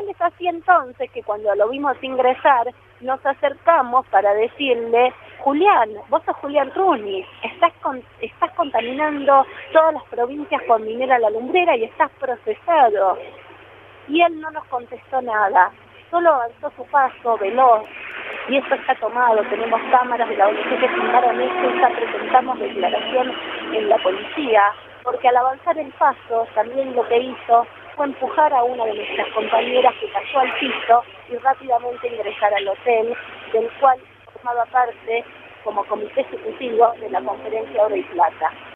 Tal es así entonces que cuando lo vimos ingresar, nos acercamos para decirle: Julián, vos sos Julián Runi, estás contaminando todas las provincias con Minera La Lumbrera y estás procesado. Y él no nos contestó nada, solo avanzó su paso veloz, y esto está tomado, tenemos cámaras de la ONG que filmaron esto y ya presentamos declaración en la policía, porque al avanzar el paso, también lo que hizo fue empujar a una de nuestras compañeras que cayó al piso y rápidamente ingresar al hotel, del cual formaba parte como comité ejecutivo de la conferencia Oro y Plata.